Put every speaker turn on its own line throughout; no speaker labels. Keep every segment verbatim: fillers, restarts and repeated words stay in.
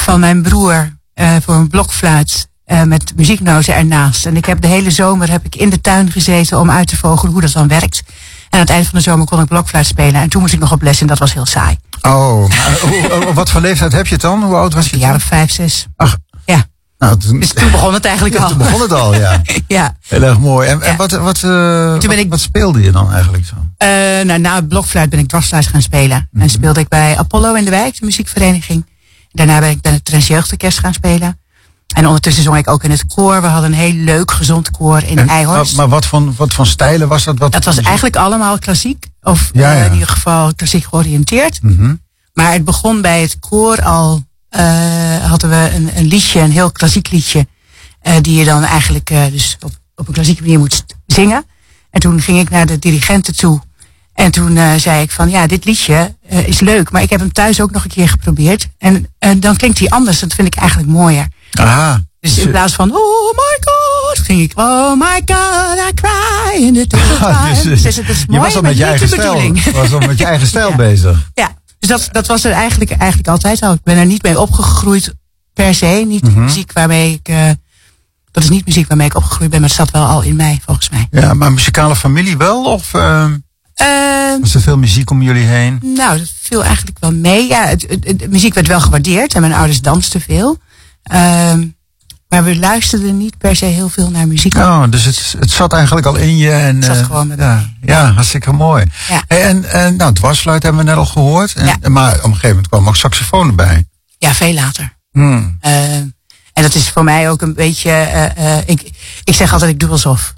van mijn broer uh, voor een blokfluit uh, met muzieknoten ernaast. En ik heb de hele zomer heb ik in de tuin gezeten om uit te vogelen hoe dat dan werkt. En aan het eind van de zomer kon ik blokfluit spelen. En toen moest ik nog op les en dat was heel saai.
Oh, maar wat voor leeftijd heb je het dan? Hoe oud was je?
Een jaar of vijf, zes.
Ach.
Ja.
Nou, toen,
dus toen begon het eigenlijk
ja,
al.
Toen begon het al, ja.
Ja.
Heel erg mooi. En,
ja.
en wat, wat, uh,
toen ben
wat,
ik,
wat speelde je dan eigenlijk zo?
Uh, nou, na het blokfluit ben ik dwarsfluit gaan spelen. Mm-hmm. En speelde ik bij Apollo in de Wijk, de muziekvereniging. Daarna ben ik bij het Trends Jeugdorkest gaan spelen. En ondertussen zong ik ook in het koor. We hadden een heel leuk, gezond koor in Eijhorst.
Maar wat van, wat van stijlen was dat? Wat
dat was eigenlijk allemaal klassiek. Of
ja, ja.
Uh, in ieder geval klassiek georiënteerd.
Mm-hmm.
Maar het begon bij het koor al. Uh, hadden we een, een liedje, een heel klassiek liedje. Uh, die je dan eigenlijk uh, dus op, op een klassieke manier moet zingen. En toen ging ik naar de dirigenten toe. En toen uh, zei ik van ja, dit liedje uh, is leuk. Maar ik heb hem thuis ook nog een keer geprobeerd. En uh, dan klinkt hij anders. Dat vind ik eigenlijk mooier.
Aha.
Dus in plaats van oh my god, ging ik oh my god, I cry in the time.
dus,
dus, dus het is
je
mooi,
was al met je eigen stijl. Je was al met je eigen stijl
ja.
bezig.
Ja, dus dat, dat was er eigenlijk, eigenlijk altijd al. Ik ben er niet mee opgegroeid per se. Niet mm-hmm. muziek waarmee ik... Uh, dat is niet muziek waarmee ik opgegroeid ben, maar het zat wel al in mij, volgens mij.
Ja, maar muzikale familie wel? Of uh, uh, was er veel muziek om jullie heen?
Nou, dat viel eigenlijk wel mee. Ja, het, het, het, de muziek werd wel gewaardeerd en mijn ouders dansten veel. Uh, maar we luisterden niet per se heel veel naar muziek.
Oh, dus het, het zat eigenlijk al in je. En,
het zat
uh,
gewoon met
ja,
mij.
Ja, hartstikke mooi.
Ja.
En, en nou, dwarsfluit hebben we net al gehoord. En,
ja.
Maar op een gegeven moment kwam ook saxofoon erbij.
Ja, veel later.
Hmm.
Uh, en dat is voor mij ook een beetje... Uh, uh, ik, ik zeg altijd, ik doe alsof.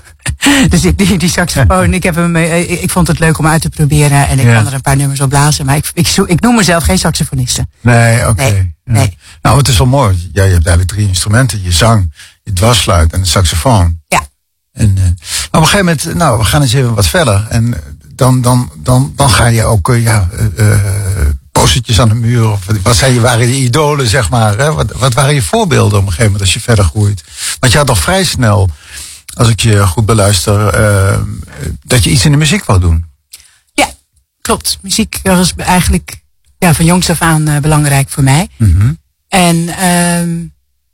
Dus ik, die, die saxofoon, ik, heb hem, uh, ik vond het leuk om uit te proberen. En ik ja. kan er een paar nummers op blazen. Maar ik, ik, ik noem mezelf geen saxofoniste.
Nee, oké. Okay.
Nee,
ja.
nee.
Nou, het is wel mooi. Ja, je hebt eigenlijk drie instrumenten. Je zang, je dwarsfluit en de saxofoon.
Ja.
En, uh, maar op een gegeven moment, nou, we gaan eens even wat verder. En dan, dan, dan, dan ga je ook, uh, ja... Uh, postertjes aan de muur. Of wat zijn je, waren je idolen, zeg maar. Hè? Wat, wat waren je voorbeelden op een gegeven moment als je verder groeit? Want je had nog vrij snel, als ik je goed beluister, uh, dat je iets in de muziek wou doen.
Ja, klopt. Muziek was eigenlijk ja, van jongs af aan uh, belangrijk voor mij.
Mm-hmm.
En um,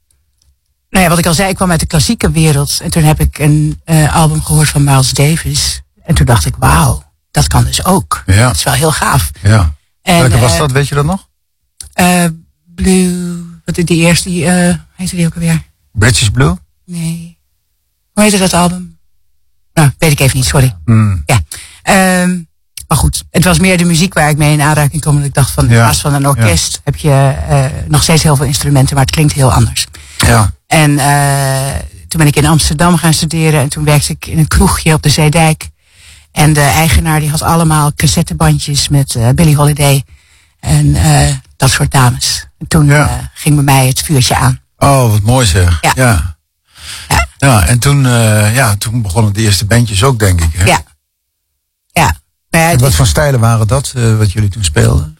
nou ja, wat ik al zei, ik kwam uit de klassieke wereld. En toen heb ik een uh, album gehoord van Miles Davis. En toen dacht ik, wauw, dat kan dus ook.
Ja.
Dat is wel heel gaaf.
Ja.
En,
welke was
uh,
dat, weet je dat nog?
Uh, Blue, wat is die eerste, die, uh, heette die ook alweer?
British Blue?
Nee. Hoe heette dat album? Nou, weet ik even niet, sorry.
Mm.
Ja. Um, maar goed, het was meer de muziek waar ik mee in aanraking kwam. Dat ik dacht van, in plaats van een orkest ja. heb je uh, nog steeds heel veel instrumenten, maar het klinkt heel anders.
Ja.
En uh, toen ben ik in Amsterdam gaan studeren en toen werkte ik in een kroegje op de Zeedijk. En de eigenaar die had allemaal cassettebandjes met uh, Billie Holiday en uh, dat soort dames. En toen ja. uh, ging bij mij het vuurtje aan.
Oh, wat mooi zeg.
Ja.
Ja,
ja.
ja en toen, uh, ja, toen begonnen de eerste bandjes ook, denk ik. Hè?
Ja. Ja. Nou ja
en wat voor stijlen waren dat, uh, wat jullie toen speelden?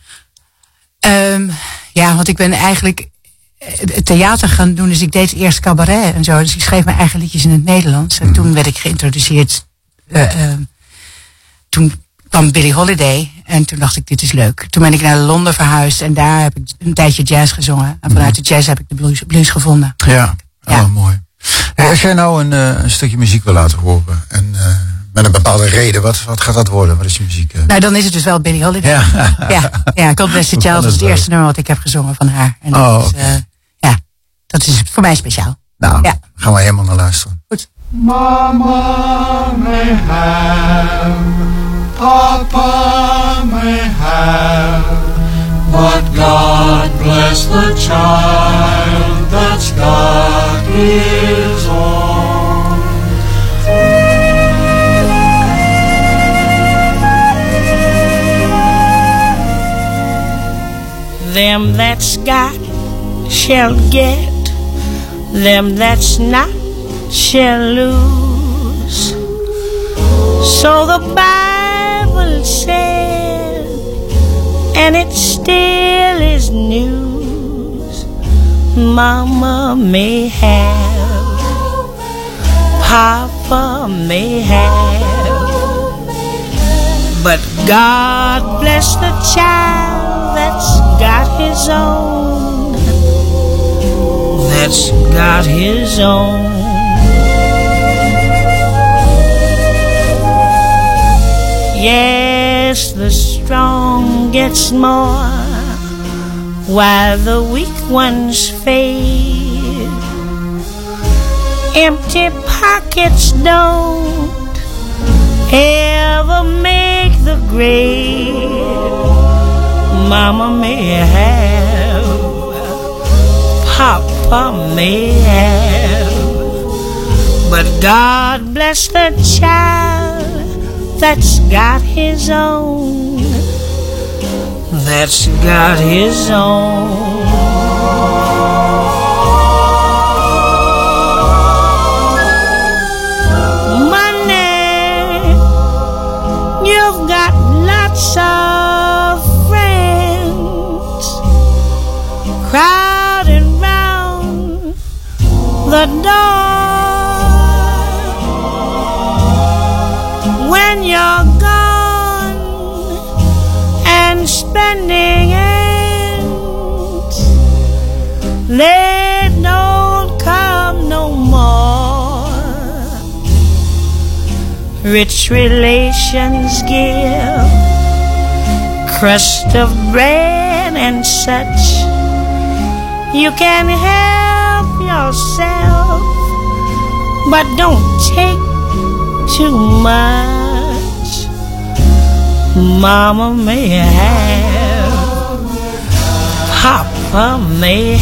Um, ja, want ik ben eigenlijk het theater gaan doen. Dus ik deed eerst cabaret en zo. Dus ik schreef mijn eigen liedjes in het Nederlands. En mm. toen werd ik geïntroduceerd... Uh, uh, Toen kwam Billie Holiday en toen dacht ik, dit is leuk. Toen ben ik naar Londen verhuisd en daar heb ik een tijdje jazz gezongen. En vanuit de jazz heb ik de blues, blues gevonden.
Ja, ja. Oh, mooi. Hey, als jij nou een, uh, een stukje muziek wil laten horen en uh, met een bepaalde reden, wat, wat gaat dat worden? Wat is je muziek? Uh?
Nou, dan is het dus wel Billie Holiday.
Ja,
ja, ja God Bless the Child was het eerste nummer wat ik heb gezongen van haar. En
oh,
dat is, uh, ja, dat is voor mij speciaal.
Nou,
ja.
gaan we helemaal naar luisteren.
Goed.
Mama may have, Papa may have, but God bless the child that's got his own.
Them that's got shall get, them that's not shall lose. So the Bible said, and it still is news. Mama may have, Papa may have, but God bless the child that's got his own. that's got his own. Yes, the strong gets more while the weak ones fade. Empty pockets don't ever make the grade. Mama may have, Papa may have, but God bless the child that's got his own, that's got his own. Money, you've got lots of friends crowding round the door. When you're gone and spending ends, they don't come no more. Rich relations give crust of bread and such. You can help yourself, but don't take too much. Mama may have, Papa may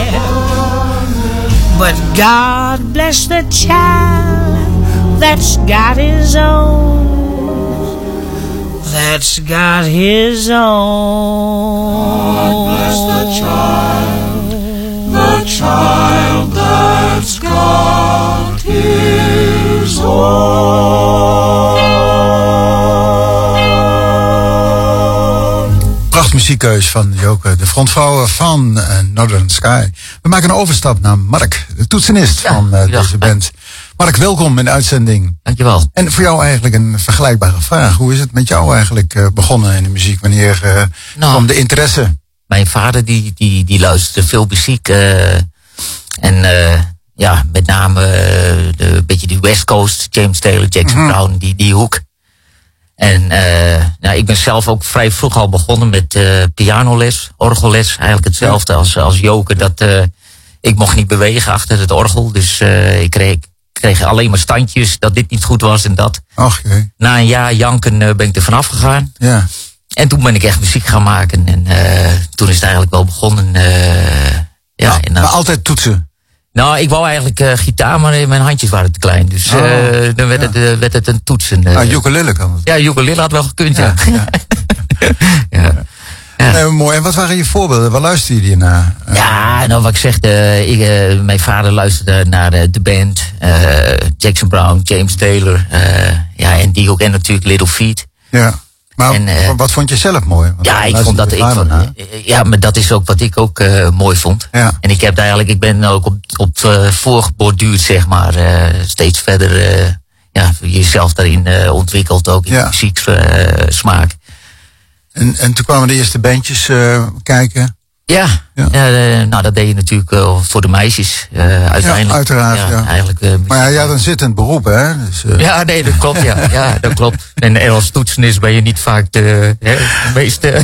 have, but God bless the child that's got his own, that's got his own.
God bless the child, the child that's got his own.
Prachtmuziekkeus van Joke, de frontvrouw van uh, Northern Sky. We maken een overstap naar Mark, de toetsenist
Ja,
van uh,
ja.
deze band. Mark, welkom in de uitzending.
Dankjewel.
En voor jou eigenlijk een vergelijkbare vraag. Hoe is het met jou eigenlijk uh, begonnen in de muziek? Wanneer uh,
Nou.
kwam de interesse?
Mijn vader die, die, die luisterde veel muziek. Uh, en uh, ja, met name uh, de, een beetje die West Coast, James Taylor, Jackson
Mhm.
Brown, die, die hoek. En uh, nou, ik ben zelf ook vrij vroeg al begonnen met uh, pianoles, orgelles. Eigenlijk hetzelfde als, als Joke. Dat, uh, ik mocht niet bewegen achter het orgel. Dus uh, ik kreeg, kreeg alleen maar standjes dat dit niet goed was en dat.
Ach jee,
Na een jaar janken uh, ben ik er vanaf gegaan.
ja.
En toen ben ik echt muziek gaan maken. En uh, toen is het eigenlijk wel begonnen. Uh, ja,
maar,
en dan,
maar altijd toetsen.
nou, ik wou eigenlijk uh, gitaar, maar mijn handjes waren te klein. Dus uh,
Oh,
dan werd,
ja.
het, uh, werd het een toetsen. Uh,
Ah, ukulele kan het.
ja, ukulele had wel gekund, ja.
Ja, ja.
ja. Ja.
Nee, mooi. En wat waren je voorbeelden? Waar luisterde je naar? Uh,
Ja, nou wat ik zeg, uh, ik, uh, mijn vader luisterde naar uh, de band. Uh, Jackson Brown, James Taylor. Uh, ja, en die ook. En natuurlijk Little Feat.
ja. Maar
En, uh,
wat vond je zelf mooi? Want
Ja, ik
luisterde
vond dat
je
ik
vader
vond,
naar.
ja, maar dat is ook wat ik ook uh, mooi vond.
Ja.
En ik heb eigenlijk, ik ben ook op, op uh, voorgeborduurd, zeg maar, uh, steeds verder uh, ja, jezelf daarin uh, ontwikkeld, ook in
Ja.
de muziek uh, smaak.
En, en toen kwamen de eerste bandjes uh, kijken.
Ja,
Ja.
ja. Uh, nou dat deed je natuurlijk uh, voor de meisjes uh, uiteindelijk.
Ja, uiteraard, ja.
Eigenlijk, uh,
Maar ja, je had een zittend beroep, hè? Dus, uh,
Ja, nee, dat klopt, ja. Ja, dat klopt. En, en als toetsenist ben je niet vaak de, hè, de meest uh,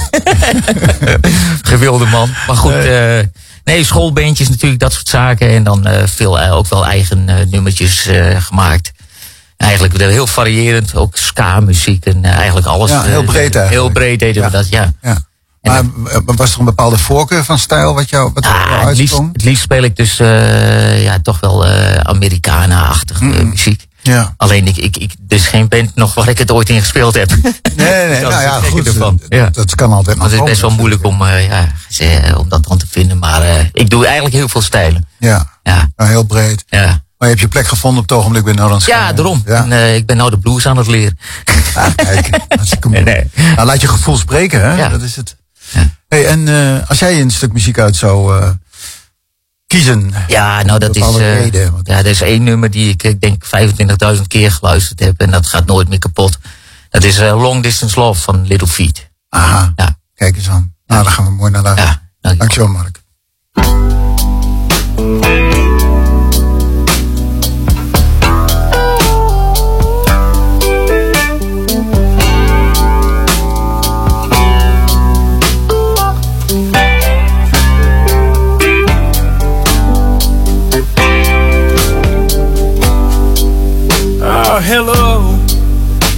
gewilde man. Maar goed, uh, nee, schoolbandjes natuurlijk, dat soort zaken. En dan uh, veel uh, ook wel eigen uh, nummertjes uh, gemaakt. Eigenlijk wel heel variërend, ook ska-muziek en uh, eigenlijk alles.
Ja, heel
uh,
breed eigenlijk.
Heel breed deden
Ja.
we dat, ja.
ja. Maar uh, was er een bepaalde voorkeur van stijl wat jou, wat
Ah,
jou
het, liefst,
uitsprong?
het liefst speel ik dus uh, ja, toch wel uh, Americana-achtige
Mm.
muziek.
Ja.
Alleen ik, ik, ik, er is geen band nog waar ik het ooit in gespeeld heb.
Nee, nee,
Dat
nou
is
ja,
het gekke
goed.
ervan.
Dat,
Ja.
dat kan altijd nog
Want het is best wel
komen,
moeilijk om, uh, ja, ze- om dat dan te vinden. Maar uh, ik doe eigenlijk heel veel stijlen.
Ja,
Ja,
nou, heel breed.
ja.
Maar je hebt je plek gevonden op het ogenblik bij Northern Sky.
ja daarom.
Ja.
En, uh, ik ben nou de blues aan het leren.
Ah, kijk, hartstikke mooi.
Nee, nee.
Nou, laat je gevoel spreken, hè?
Ja.
Dat is het.
Ja.
Hey, en uh, als jij een stuk muziek uit zou uh, kiezen.
Ja, nou dat is,
bepaalde
uh,
reden, want-
ja, er is één nummer die ik, ik denk vijfentwintigduizend keer geluisterd heb. En dat gaat nooit meer kapot. Dat is uh, Long Distance Love van Little Feat.
Aha,
Ja.
kijk eens aan. Nou, daar gaan we mooi naar luisteren.
Ja, dankjewel.
Dankjewel, Mark.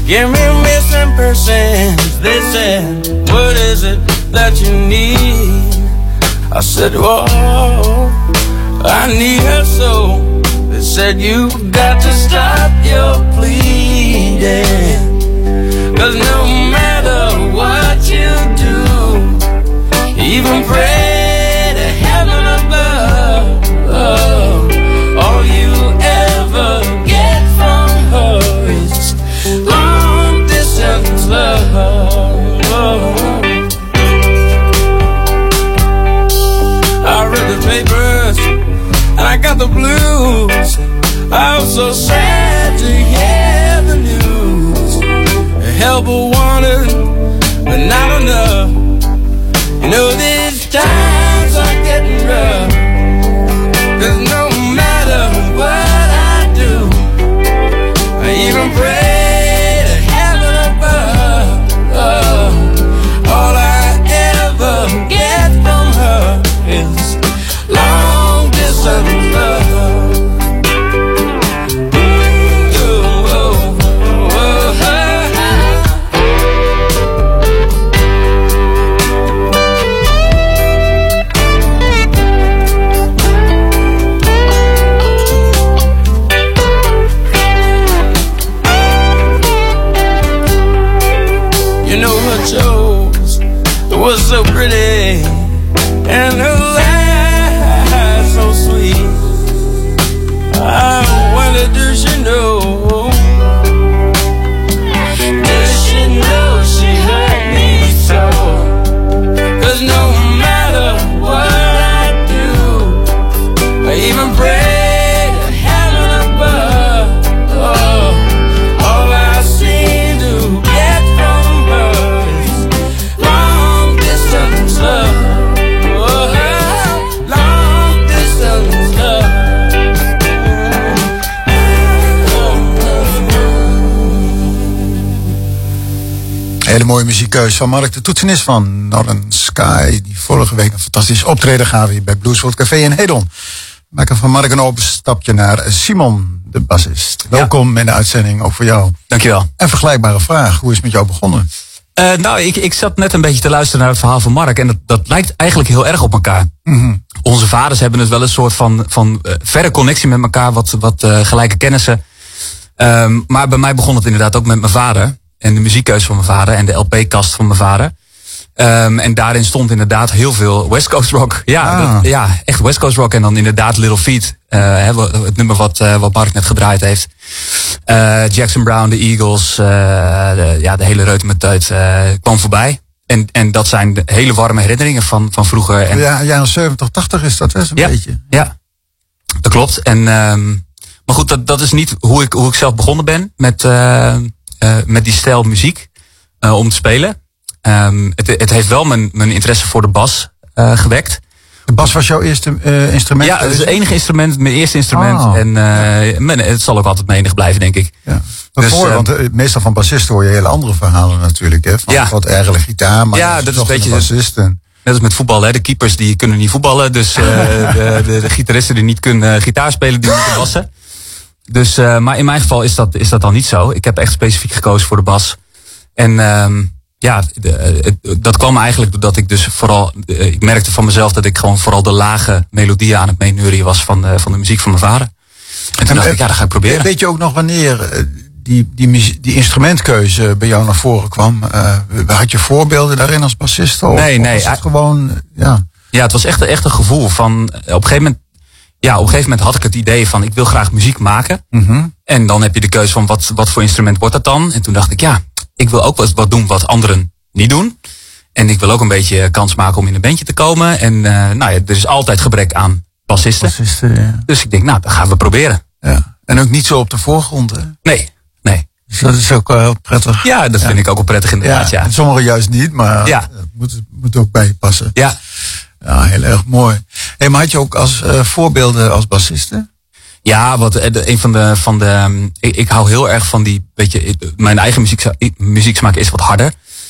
Give me a missing person. They said, what is it that you need? I said, whoa, I need her so. They said, you got to stop your pleading. Cause no matter what you do, even pray to heaven above, oh, all you ever get from her is long distance love. I read the papers and I got the blues. I was so sad to hear the news. Help wanted, but not enough. You know these times are getting rough. Cause no matter what I do, I even pray to heaven above, oh, all I ever get from her is long distance love. Was so pretty and her lies so sweet. I wonder, does she know? Does she know she hurt me so? Cause no matter what I do, I even pray to heaven above, oh, all I seem to get from her is long distance love. Oh, long distance love.
Hele mooie muziekkeuze van Mark de Toetsenist van Northern Sky. Die vorige week een fantastisch optreden gaven hier bij Bluesworld Café in Hedon. We maken van Mark een open stapje naar Simon, de bassist. Welkom ja. in de uitzending, ook voor jou.
Dankjewel.
En vergelijkbare vraag, hoe is het met jou begonnen?
Uh, nou, ik, ik zat net een beetje te luisteren naar het verhaal van Mark. En dat, dat lijkt eigenlijk heel erg op elkaar.
Mm-hmm.
Onze vaders hebben dus wel een soort van, van uh, verre connectie met elkaar. Wat, wat uh, gelijke kennissen. Um, maar bij mij begon het inderdaad ook met mijn vader. En de muziekkeuze van mijn vader. En de L P-kast van mijn vader. Um, en daarin stond inderdaad heel veel West Coast rock. Ja,
ah.
dat, ja echt West Coast rock. En dan inderdaad Little Feat. Uh, het nummer wat, uh, wat Mark net gedraaid heeft. Uh, Jackson Brown, de Eagles. Uh, de, ja, de hele reutemeteut uh, kwam voorbij. En, en dat zijn de hele warme herinneringen van, van vroeger. En,
ja, jaren zeventig, tachtig is dat, hè, zo'n
ja,
beetje.
Ja, dat klopt. En, um, maar goed, dat, dat is niet hoe ik, hoe ik zelf begonnen ben met, uh, uh, met die stijl muziek uh, om te spelen. Um, het, het heeft wel mijn, mijn interesse voor de bas uh, gewekt.
De bas was jouw eerste uh, instrument?
Ja, het is het enige instrument, mijn eerste instrument.
Oh.
En uh, men, het zal ook altijd menig blijven, denk ik.
Ja. Dus, voor, uh, want uh, meestal van bassisten hoor je hele andere verhalen natuurlijk. Hè? Van
ja.
wat ergere gitaar, maar
ja, dat is een beetje
bassisten.
Net als met voetbal, hè? De keepers die kunnen niet voetballen. Dus uh, de, de, de gitaristen die niet kunnen uh, gitaar spelen, die moeten bassen. Dus, uh, maar in mijn geval is dat, is dat dan niet zo. Ik heb echt specifiek gekozen voor de bas. En um, ja, de, de, dat kwam eigenlijk doordat ik dus vooral... Uh, ik merkte van mezelf dat ik gewoon vooral de lage melodieën aan het meeneurien was van de, van de muziek van mijn vader. En toen en, dacht ik, ja, dat ga ik proberen.
Weet je ook nog wanneer... Uh, Die, die, die instrumentkeuze bij jou naar voren kwam. Uh, had je voorbeelden daarin als bassist? Of,
nee, nee.
Of was het gewoon, ja.
Ja, het was echt, echt een gevoel van... Op een gegeven moment, ja, op een gegeven moment had ik het idee van... ik wil graag muziek maken.
Mm-hmm.
En dan heb je de keuze van wat, wat voor instrument wordt dat dan? En toen dacht ik, ja, ik wil ook wat, wat doen wat anderen niet doen. En ik wil ook een beetje kans maken om in een bandje te komen. En uh, nou ja, er is altijd gebrek aan bassisten.
bassisten ja.
Dus ik denk, nou, dat gaan we proberen.
Ja. En ook niet zo op de voorgrond, hè?
Nee. Nee.
Dus dat is ook wel heel prettig.
Ja, dat
ja.
vind ik ook wel prettig inderdaad. Ja,
ja. Sommigen juist niet, maar
ja.
het moet, moet ook bij je passen.
Ja.
Ja, heel erg mooi. Hey, maar had je ook als uh, voorbeelden als bassisten?
Ja, wat een van de van de um, ik, ik hou heel erg van die, weet je, mijn eigen muziek, muzieksmaak is wat harder.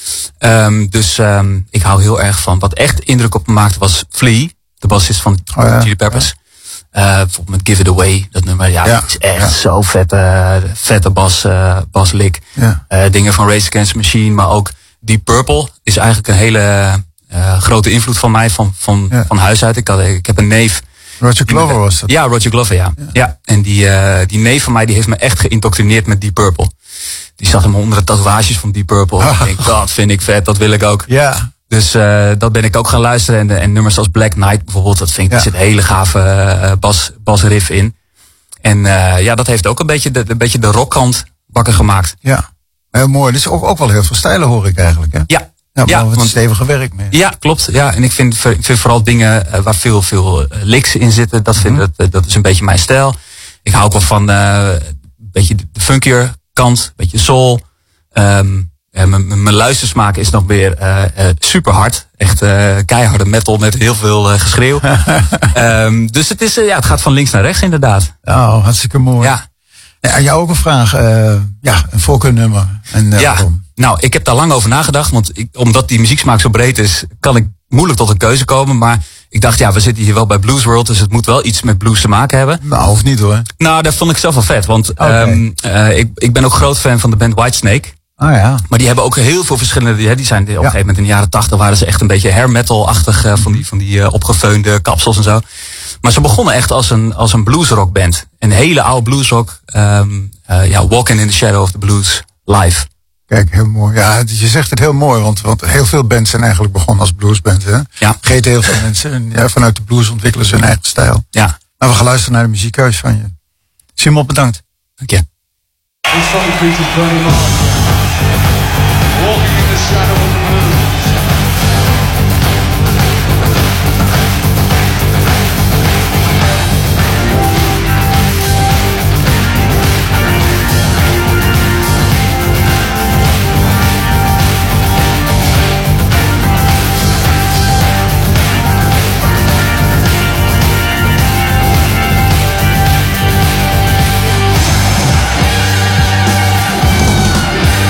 Um, dus um, ik hou heel erg van wat echt indruk op me maakte was Flea, de bassist van
oh, ja.
Chili Peppers. Uh, bijvoorbeeld met Give It Away, dat nummer. Ja,
Ja,
dat is echt
ja.
zo vette, vette bas, uh, baslik.
Ja.
Uh, dingen van Rage Against the Machine, maar ook Deep Purple is eigenlijk een hele uh, grote invloed van mij, van, van,
Ja.
van huis uit. Ik, had, ik heb een neef.
Roger Glover was dat.
Ja, Roger Glover, ja. ja. ja. En die, uh, die neef van mij die heeft me echt geïndoctrineerd met Deep Purple. Die zat hem onder de tatoeages van Deep Purple.
Ah.
Ik denk, dat vind ik vet, dat wil ik ook.
Ja.
Dus uh, dat ben ik ook gaan luisteren. En, en nummers als Black Knight bijvoorbeeld, dat vind ik,
Ja.
er zit een hele gave uh, bas, basriff in. En uh, ja, dat heeft ook een beetje de, een beetje de rockkant wakker gemaakt.
Ja. Heel mooi. Dus ook, ook wel heel veel stijlen hoor ik eigenlijk. Hè?
Ja,
Ja, maar
ja,
wat
want-
stevige werk mee.
ja klopt. Ja, en ik vind, ik vind vooral dingen uh, waar veel, veel uh, licks in zitten. Dat, vind,
Mhm.
dat, dat is een beetje mijn stijl. Ik hou ook wel van uh, een beetje de funkier kant, een beetje soul. Um, ja, mijn- mijn mijn luistersmaak is nog weer uh, uh, super hard. Echt uh, keiharde metal met heel veel uh, geschreeuw. um, dus het, is, uh, ja, het gaat van links naar rechts inderdaad.
Oh, hartstikke mooi.
Ja,
Ja, aan jou ook een vraag. Uh, ja, een voorkeurnummer. En uh,
ja.
waarom?
Nou, ik heb daar lang over nagedacht. Want ik, omdat die muzieksmaak zo breed is, kan ik moeilijk tot een keuze komen. Maar ik dacht, ja, we zitten hier wel bij Blues World. Dus het moet wel iets met blues te maken hebben.
Nou, hoeft niet hoor.
Nou, dat vond ik zelf wel vet. Want
Oké.
um, uh, ik, ik ben ook groot fan van de band Whitesnake.
Ah ja.
Maar die hebben ook heel veel verschillende. Die, hè, die zijn op een gegeven moment in de jaren tachtig waren ze echt een beetje hair metal-achtig. Uh, van die, van die uh, opgefeunde kapsels en zo. Maar ze begonnen echt als een, als een bluesrock band. Een hele oude bluesrock. Um, uh, ja, Walking in the Shadow of the Blues live.
Kijk, heel mooi. Ja, je zegt het heel mooi, want, want heel veel bands zijn eigenlijk begonnen als bluesbands. Hè?
Ja.
Vergeten heel veel mensen. En ja, vanuit de blues ontwikkelen ze hun eigen stijl.
Ja,
Maar we gaan luisteren naar de muziekhuis van je. Simon, bedankt.
dank je.
This song features Bernie Mac. Walking in the shadow of the blues.
Walking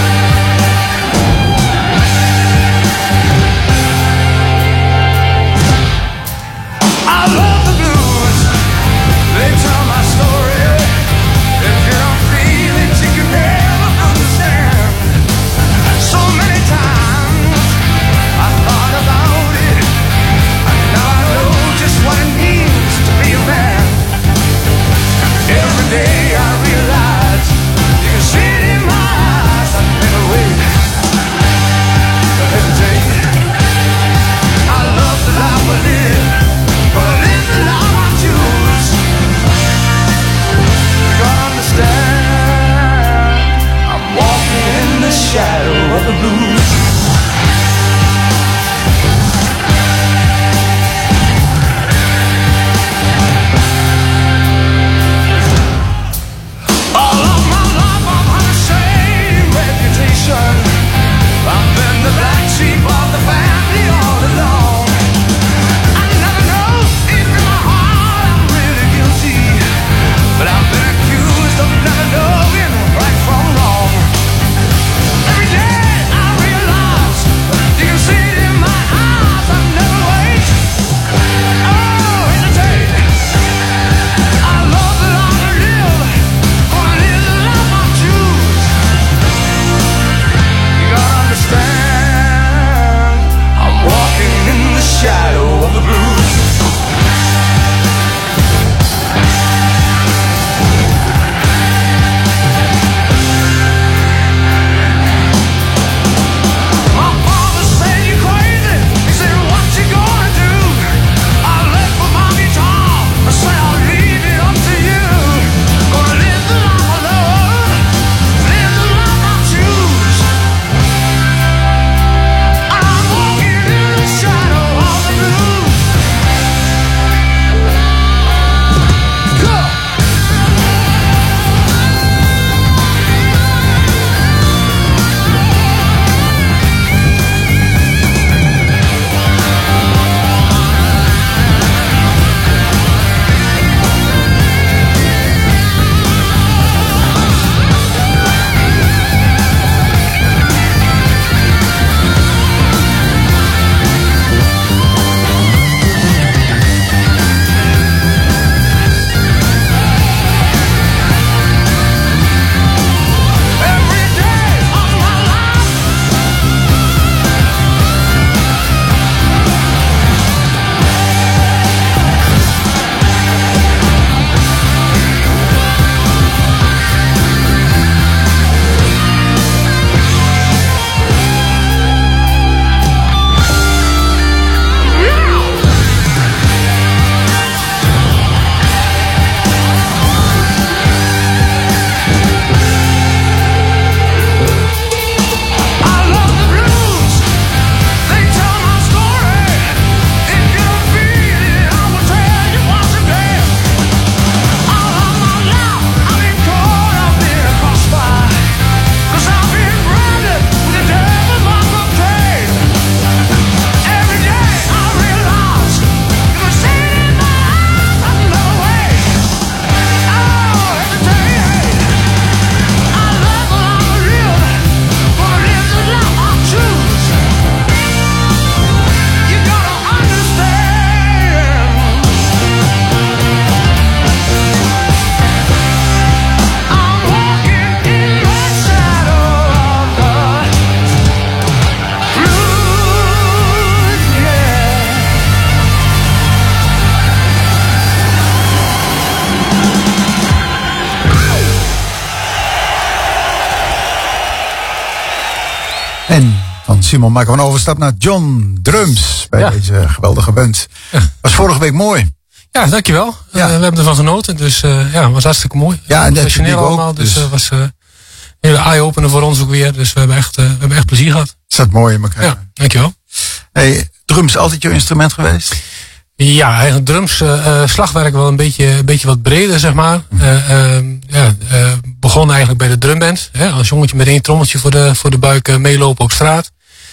Simon, maken we een overstap naar John Drums bij
Ja.
deze geweldige band.
Ja.
Was vorige week mooi.
Ja, dankjewel.
Ja.
Uh, we hebben ervan genoten. Dus uh, ja, het was hartstikke mooi.
Ja, en het
professioneel
publiek ook,
allemaal. Dus
dus-
het was uh, een hele eye-opener voor ons ook weer. Dus we hebben echt, uh, we hebben echt plezier gehad.
Het staat mooi in elkaar.
Ja, dankjewel.
Hey, drums altijd jouw instrument geweest?
Ja, eigenlijk drums, uh, uh, slagwerk wel een beetje, een beetje wat breder, zeg maar. Uh, uh, ja, uh, begon eigenlijk bij de drumband. Hè, als jongetje met één trommeltje voor de, voor de buik uh, meelopen op straat.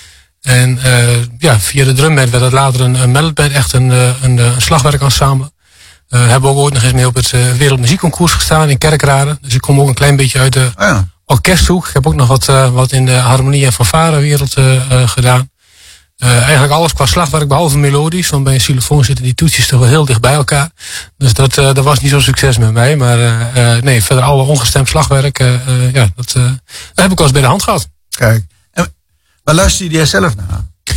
En uh, ja, via de drumband werd het later een, een metalband, echt een, uh, een, een slagwerkensemble. Uh, hebben we ook ooit nog eens mee op het uh, Wereldmuziekconcours gestaan in Kerkrade. Dus ik kom ook een klein beetje uit de
Oh ja.
orkesthoek. Ik heb ook nog wat, uh, wat in de harmonie- en fanfarewereld uh, uh, gedaan. Uh, eigenlijk alles qua slagwerk, behalve melodisch. Want bij een xylofoon zitten die toetjes toch wel heel dicht bij elkaar. Dus dat, uh, dat was niet zo'n succes met mij. Maar uh, uh, nee, verder alle ongestemd slagwerk. Uh, uh, ja, dat, uh, dat heb ik wel eens bij de hand gehad.
Kijk. En, waar luister je zelf naar?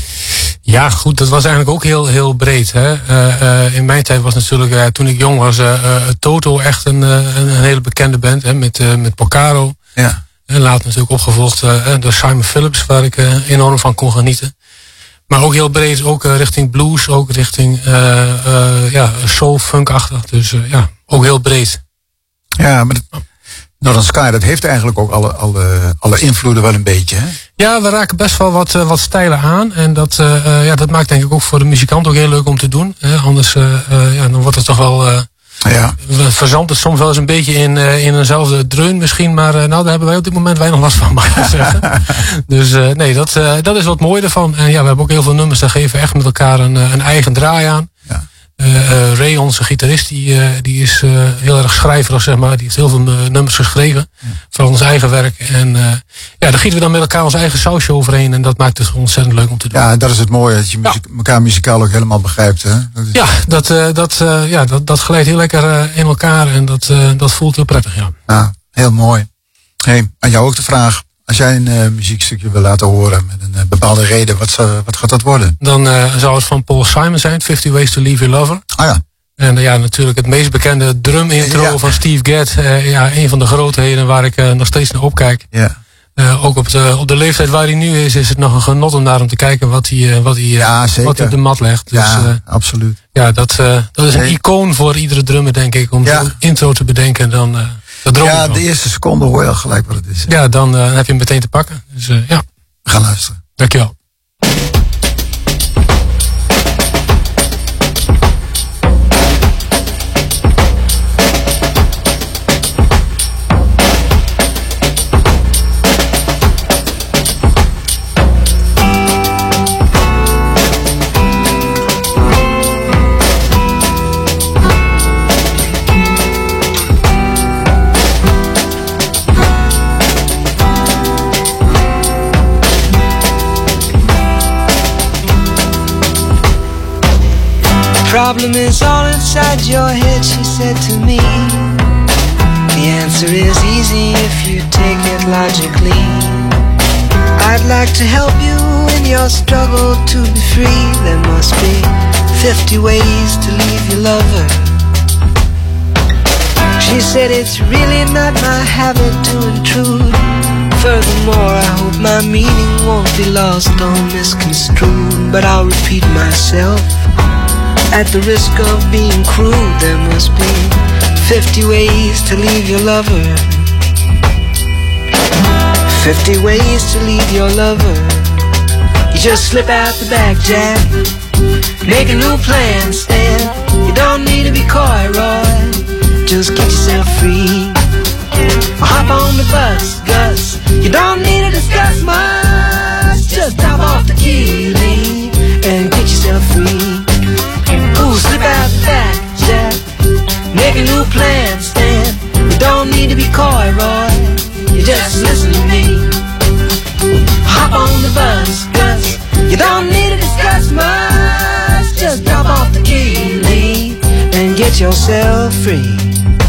Ja, goed, dat was eigenlijk ook heel, heel breed. Hè. Uh, uh, in mijn tijd was natuurlijk, uh, toen ik jong was, uh, uh, Toto echt een, uh, een hele bekende band. Hè, met, uh, met Porcaro.
Ja.
En later natuurlijk opgevolgd uh, door Simon Phillips, waar ik uh, enorm van kon genieten. Maar ook heel breed, ook uh, richting blues, ook richting uh, uh, ja, soul, funk-achtig. Dus uh, ja, ook heel breed.
Ja, maar dat, Northern Sky, dat heeft eigenlijk ook alle, alle, alle invloeden wel een beetje, hè?
Ja, we raken best wel wat, uh, wat stijlen aan. En dat, uh, uh, ja, dat maakt denk ik ook voor de muzikant ook heel leuk om te doen. Hè? Anders uh, uh, ja, dan wordt het toch wel... Uh,
Ja.
verzandt het soms wel eens een beetje in, uh, in eenzelfde dreun misschien. Maar uh, nou, daar hebben wij op dit moment weinig last van, mag ik zeggen. Dus uh, nee, dat, uh, dat is wat mooi ervan. En ja, we hebben ook heel veel nummers, daar geven we echt met elkaar een, een eigen draai aan.
Ja.
Uh, uh, Ray, onze gitarist, die, uh, die is uh, heel erg schrijverig, zeg maar. Die heeft heel veel uh, nummers geschreven. Ja. Van ons eigen werk. En uh, ja, daar gieten we dan met elkaar onze eigen sausje overheen. En dat maakt het ontzettend leuk om te doen.
Ja, dat is het mooie. Dat je muziek, ja. elkaar muzikaal ook helemaal begrijpt, hè? Dat is...
Ja, dat, uh, dat, uh, ja dat, dat glijdt heel lekker uh, in elkaar. En dat, uh, dat voelt heel prettig, ja.
Ja, heel mooi. Hey, aan jou ook de vraag. Als jij een uh, muziekstukje wil laten horen met een uh, bepaalde reden, wat, uh, wat gaat dat worden?
Dan uh, zou het van Paul Simon zijn, fifty Ways to Leave Your Lover.
Ah ja.
En uh, ja, natuurlijk het meest bekende drum intro ja. van Steve Gadd. Uh, ja, een van de grootheden waar ik uh, nog steeds naar opkijk.
Ja.
Uh, ook op de, op de leeftijd waar hij nu is, is het nog een genot om naar hem te kijken wat hij, uh, wat hij, uh,
ja,
wat hij op de mat legt. Dus,
ja,
uh,
absoluut.
Ja, dat, uh, dat is een
hey.
icoon voor iedere drummer, denk ik, om
ja.
zo'n intro te bedenken. Dan, uh, dat droom
ja,
ik
de eerste seconde hoor je al gelijk wat het is.
Ja, dan uh, heb je hem meteen te pakken. Dus uh, ja.
We gaan luisteren.
Dankjewel.
Problem is all inside your head, she said to me. The answer is easy if you take it logically. I'd like to help you in your struggle to be free. There must be fifty ways to leave your lover. She said it's really not my habit to intrude. Furthermore, I hope my meaning won't be lost or misconstrued. But I'll repeat myself. At the risk of being crude, there must be fifty ways to leave your lover. Fifty ways to leave your lover. You just slip out the back, Jack. Make a new plan, Stan. You don't need to be coy, Roy. Just get yourself free. Hop on the bus, Gus. You don't need to discuss much. Just drop off the key, Lee, and get yourself free. Ooh, slip out the back, Jack. Make a new plan, Stan. You don't need to be coy, Roy. You just listen to me. Hop on the bus, Gus. You don't need to discuss much. Just drop off the key, Lee, and get yourself free.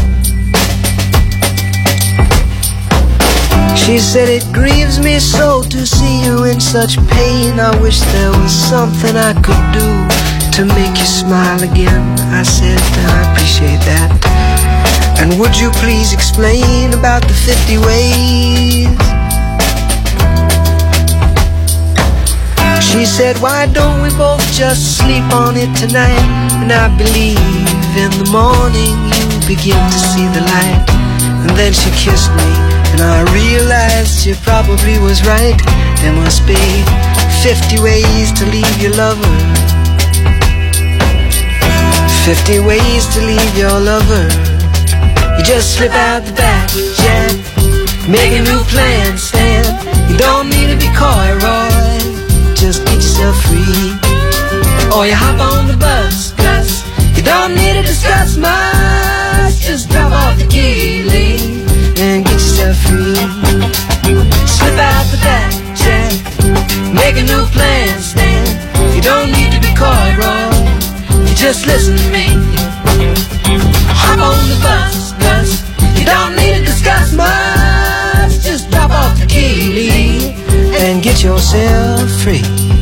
She said it grieves me so to see you in such pain. I wish there was something I could do to make you smile again. I said, I appreciate that. And would you please explain about the fifty ways? She said, why don't we both just sleep on it tonight? And I believe in the morning you begin to see the light. And then she kissed me, and I realized she probably was right. There must be fifty ways to leave your lover. Fifty ways to leave your lover. You just slip out the back, Jack. Make a new plan, Stan. You don't need to be coy, Roy. Just get yourself free. Or you hop on the bus, Gus. You don't need to discuss much. Just drop off the key, Lee, and get yourself free. Slip out the back, Jack. Make a new plan, Stan. You don't need to be coy, Roy. You just listen to me. Hop on the bus, Gus. You don't need to discuss much. Just drop off the key, Lee, and get yourself free.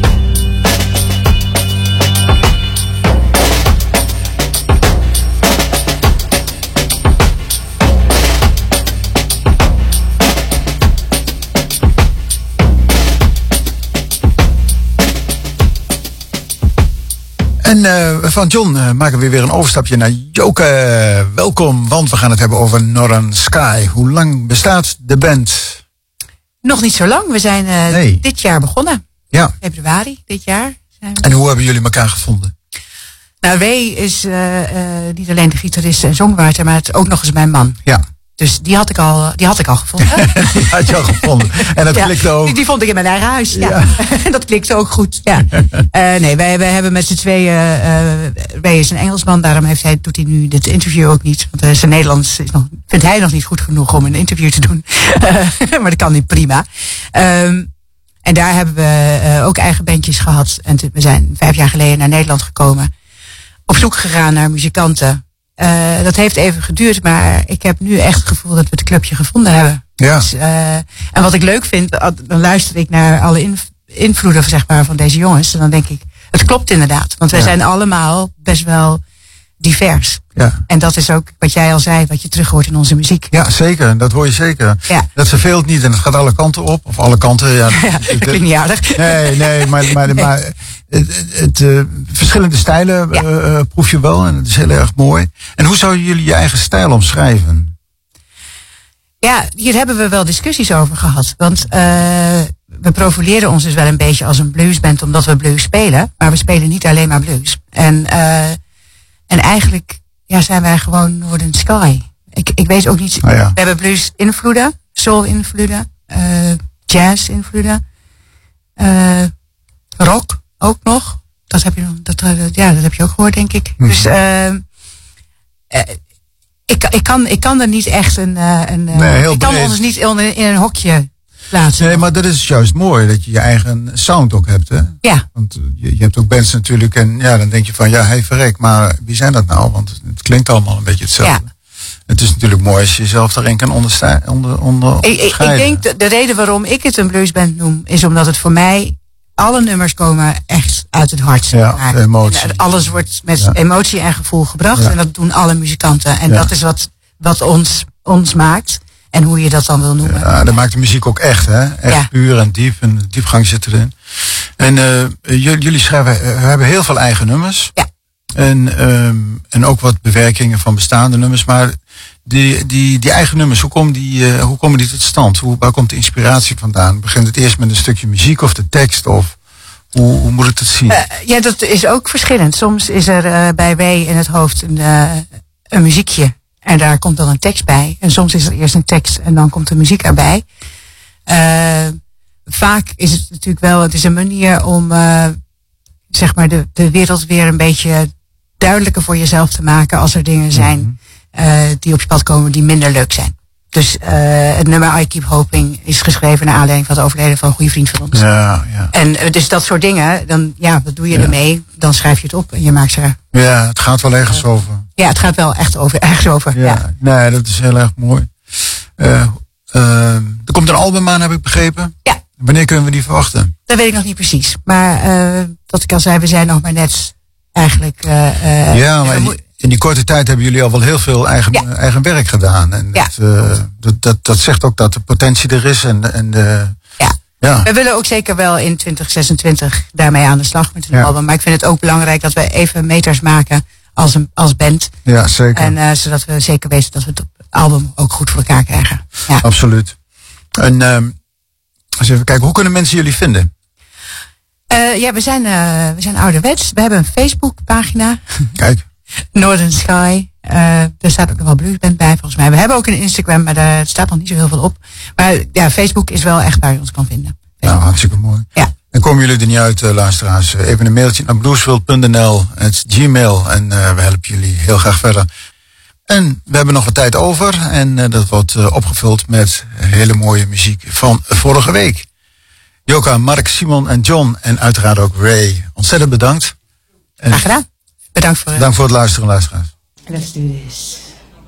En uh, van John uh, maken we weer een overstapje naar Joke. Welkom, want we gaan het hebben over Northern Sky. Hoe lang bestaat de band?
Nog niet zo lang. We zijn uh,
nee.
dit jaar begonnen.
Ja.
Februari dit jaar. Zijn we.
En hoe hebben jullie elkaar gevonden?
Nou, Ray is uh, uh, niet alleen de gitarist en songwriter, maar het is ook nog eens mijn man.
Ja.
Dus die had ik al, die had ik al gevonden.
Die had je al gevonden. En dat
ja,
klikte ook.
Die, die vond ik in mijn eigen huis. Ja.
Ja.
En dat klikte ook goed. Ja. uh, nee, wij, wij hebben met z'n tweeën. Uh, Ray is een Engelsman, daarom heeft hij, doet hij nu dit interview ook niet. Want uh, zijn Nederlands is nog, vindt hij nog niet goed genoeg om een interview te doen. Maar dat kan niet prima. Um, en daar hebben we uh, ook eigen bandjes gehad. En we zijn vijf jaar geleden naar Nederland gekomen. Op zoek gegaan naar muzikanten. Uh, dat heeft even geduurd, maar ik heb nu echt het gevoel dat we het clubje gevonden hebben.
Ja.
Dus, uh, en wat ik leuk vind, dan luister ik naar alle inv- invloeden zeg maar, van deze jongens. En dan denk ik, het klopt inderdaad. Want wij
ja.
zijn allemaal best wel divers.
Ja.
En dat is ook wat jij al zei, wat je terug hoort in onze muziek.
Ja, zeker. Dat hoor je zeker.
Ja.
Dat verveelt niet en het gaat alle kanten op. Of alle kanten, ja.
Ja, dat klinkt niet aardig.
Nee, nee, maar, maar, nee. maar het, het, het, uh, verschillende stijlen ja. uh, proef je wel en het is heel erg mooi. En hoe zouden jullie je eigen stijl omschrijven?
Ja, hier hebben we wel discussies over gehad. Want uh, we profileren ons dus wel een beetje als een bluesband omdat we blues spelen. Maar we spelen niet alleen maar blues. En, uh, en eigenlijk ja, zijn wij gewoon Northern Sky. Ik, ik weet ook niet.
Oh ja.
We hebben blues invloeden, soul invloeden, uh, jazz invloeden, uh, rock ook nog. Dat heb je nog, dat, uh, ja, dat heb je ook gehoord, denk ik. Mm-hmm. Dus uh, uh, ik, ik, kan, ik kan er niet echt een, uh, een
nee, heel
ik kan
breed.
ons niet in, in een hokje plaatsen.
Nee, maar dat is juist mooi dat je je eigen sound ook hebt, hè?
Ja.
Want je, je hebt ook bands natuurlijk en ja, dan denk je van ja, hey verrek, maar wie zijn dat nou? Want het klinkt allemaal een beetje hetzelfde. Ja. Het is natuurlijk mooi als je jezelf daarin kan ondersta- onder, onder,
ik, ik, ik denk de, de reden waarom ik het een bluesband noem, is omdat het voor mij, alle nummers komen echt uit het hart.
Ja, de emotie.
En alles wordt met
ja.
emotie en gevoel gebracht.
Ja.
En dat doen alle muzikanten. En
ja.
dat is wat, wat ons, ons maakt. En hoe je dat dan wil noemen.
Ja, dat maakt de muziek ook echt, hè? Echt ja. puur en diep. En de diepgang zit erin. En uh, j- jullie schrijven, uh, we hebben heel veel eigen nummers.
Ja.
En, um, en ook wat bewerkingen van bestaande nummers. Maar die, die, die eigen nummers, hoe komen die, uh, hoe komen die tot stand? Hoe, waar komt de inspiratie vandaan? Begint het eerst met een stukje muziek of de tekst? Of hoe, hoe moet ik dat zien? Uh,
ja, dat is ook verschillend. Soms is er uh, bij Ray in het hoofd een, uh, een muziekje. En daar komt dan een tekst bij. En soms is er eerst een tekst en dan komt de muziek erbij. Uh, vaak is het natuurlijk wel, het is een manier om uh, zeg maar de, de wereld weer een beetje duidelijker voor jezelf te maken als er dingen zijn mm-hmm. uh, die op je pad komen die minder leuk zijn. Dus uh, het nummer I Keep Hoping is geschreven naar aanleiding van het overlijden van een goede vriend van ons.
Ja, ja.
En uh, dus dat soort dingen, dan ja, wat doe je
ja.
ermee? Dan schrijf je het op en je maakt ze.
Ja, het gaat wel ergens uh, over.
Ja, het gaat wel echt over, ergens over.
Ja,
ja.
Nee, dat is heel erg mooi. Uh, uh, er komt een album aan, heb ik begrepen.
Ja.
Wanneer kunnen we die verwachten?
Dat weet ik nog niet precies. Maar uh, wat ik al zei, we zijn nog maar net eigenlijk. Uh, uh,
ja, maar in die, in die korte tijd hebben jullie al wel heel veel eigen, ja. eigen werk gedaan. En
ja.
dat, uh, dat, dat, dat zegt ook dat de potentie er is. En, en de,
ja.
Ja.
We willen ook zeker wel in twintig zesentwintig daarmee aan de slag met een
Ja.
album. Maar ik vind het ook belangrijk dat we even meters maken als, een, als band.
Ja, zeker.
En uh, zodat we zeker weten dat we het album ook goed voor elkaar krijgen. Ja.
Absoluut. En um, eens even kijken, hoe kunnen mensen jullie vinden?
Uh, ja, we zijn, uh, we zijn ouderwets. We hebben een Facebookpagina.
Kijk.
Northern Sky. Uh, daar staat ook nog wel Bluesband bij volgens mij. We hebben ook een Instagram, maar daar staat nog niet zo heel veel op. Maar ja, Facebook is wel echt waar je ons kan vinden.
Nou, hartstikke mooi.
Ja.
En komen jullie er niet uit, uh, luisteraars? Even een mailtje naar bluesworld punt n l. Het is Gmail. En uh, we helpen jullie heel graag verder. En we hebben nog wat tijd over. En uh, dat wordt uh, opgevuld met hele mooie muziek van vorige week. Joka, Mark, Simon en John. En uiteraard ook Ray. Ontzettend bedankt. En
Graag gedaan. Bedankt voor,
bedankt voor het luisteren, luisteraars.
Let's do this.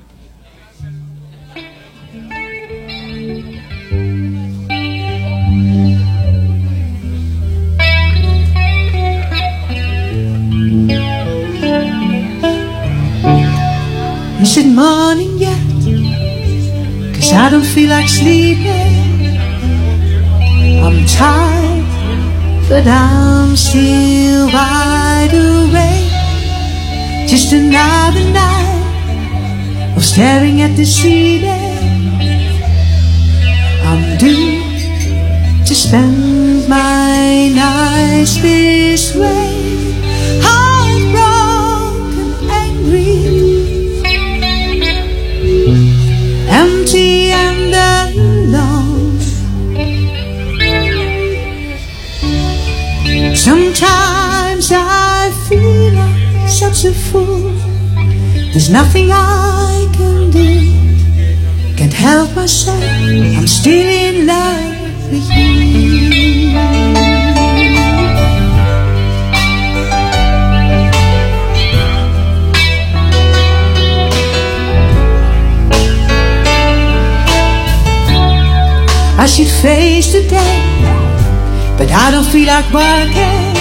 Is it morning yet? Cause I don't feel like sleeping. I'm tired, but I'm still wide awake. Just another night of staring at the ceiling. I'm doomed to spend my nights this way. Heartbroken, angry, empty and alone. Sometimes I feel like such a fool. There's nothing I can do. Can't help myself, I'm still in love with you. I should face the day, but I don't feel like working.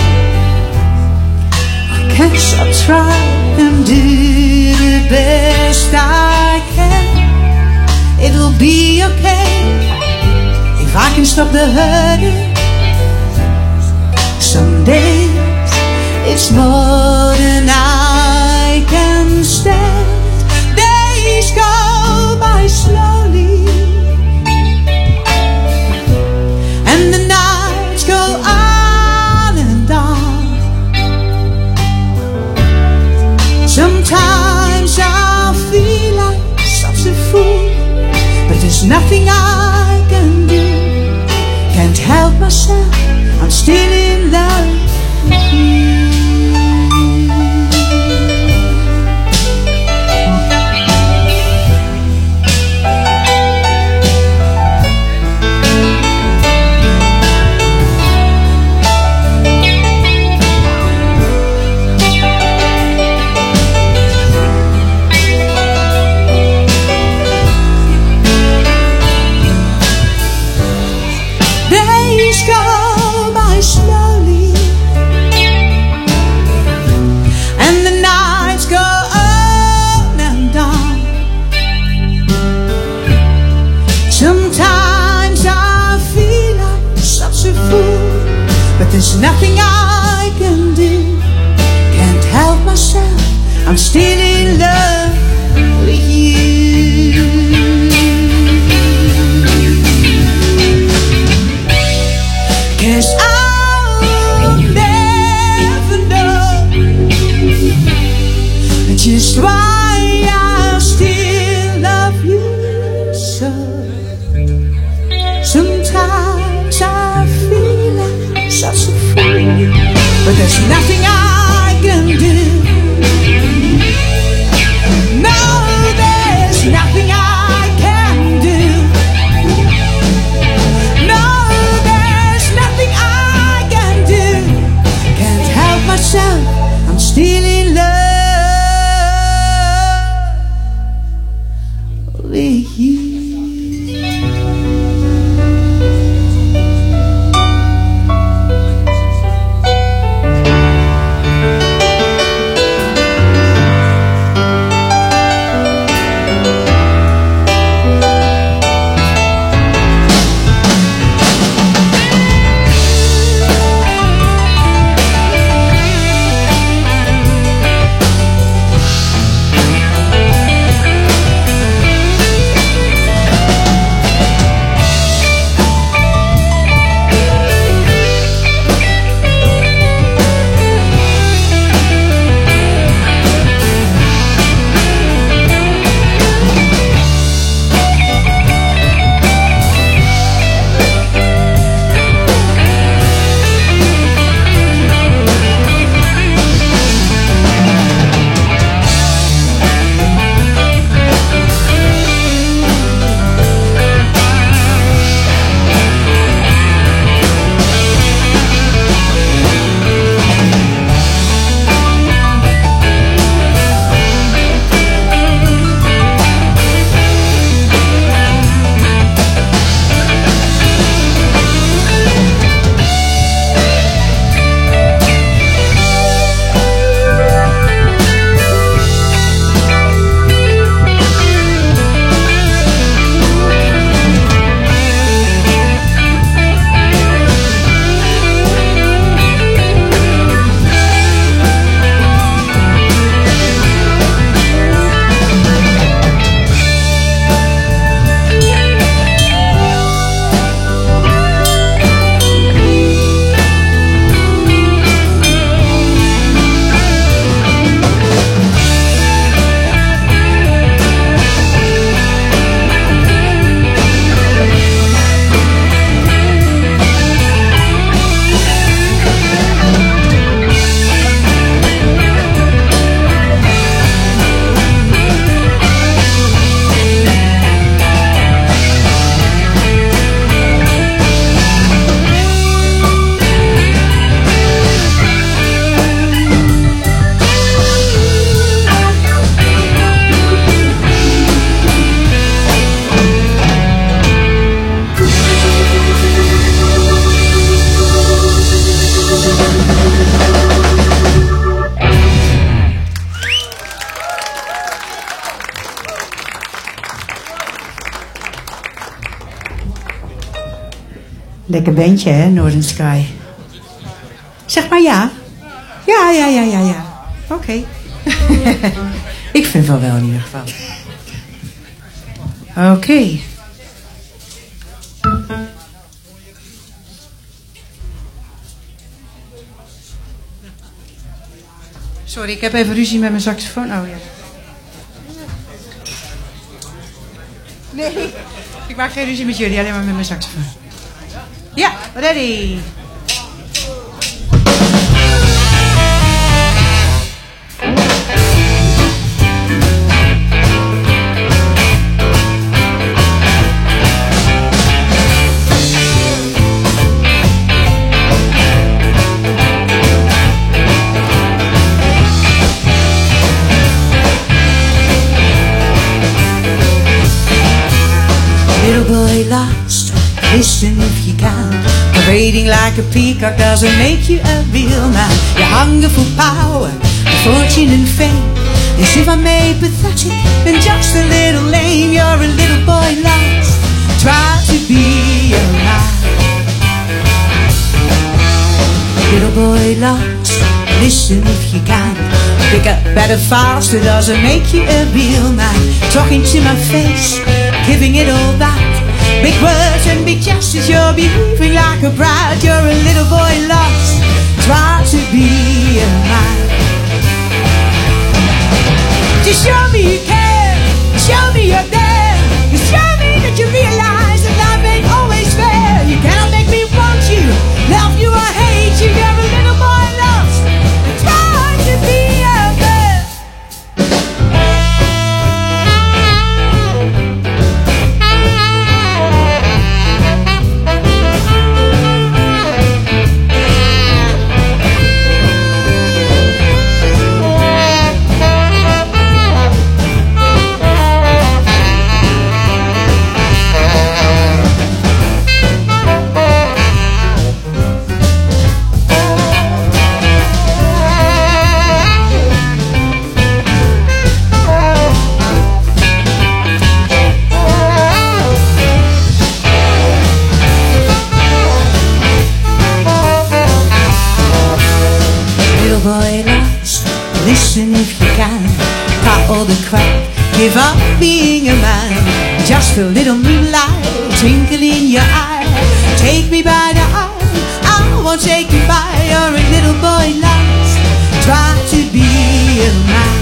I guess I'll try and do the best I can. It'll be okay if I can stop the hurting. Some days it's more than I can stand. Days go by slowly, and the nights go on and on. Sometimes I feel like such a fool, but there's nothing I can do. Can't help myself, I'm still in love with you. Days go by slowly, and the nights go on and on. Sometimes I feel like such a fool, but there's nothing I can do. Can't help myself, I'm still in love with you. Cause I'll never know just why I still love you so. Sometimes I feel like such a fool, but there's nothing I can do. No, there's nothing I can do. No, there's nothing I can do. Can't help myself, I'm still in love with you.
Lekker bandje, hè, Northern Sky. Zeg maar ja. Ja, ja, ja, ja, ja. Oké. Okay. Ik vind wel wel in ieder geval. Oké. Okay. Sorry, ik heb even ruzie met mijn saxofoon. Oh ja. Nee, ik maak geen ruzie met jullie, alleen maar met mijn saxofoon. Ja, ready.
Little boy lost, listen if you can. Parading like a peacock doesn't make you a real man. Your hunger for power, fortune and fame is, if I may, pathetic and just a little lame. You're a little boy lost, try to be a man. Little boy lost, listen if you can. Bigger, better, faster doesn't make you a real man. Talking to my face, giving it all back. Big words and big gestures, you're behaving like a brat. You're a little boy lost, try to be a man. Just show me you care, show me you're there. You show me that you realize that life ain't always fair. You cannot make me want you, love you or hate you. You're a little boy lost, try to be a man. Listen if you can, cut all the crap, give up being a man. Just a little moonlight, twinkle in your eye. Take me by the arm, I won't say goodbye. You're a little boy lost, try to be a man.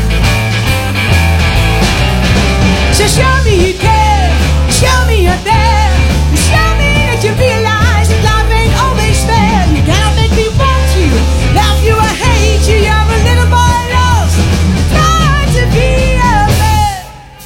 So show me you care, show me you're there. Show me that you realize that life ain't always fair. You cannot make me want you, love you or hate you. You're a little boy lost, try to be a man.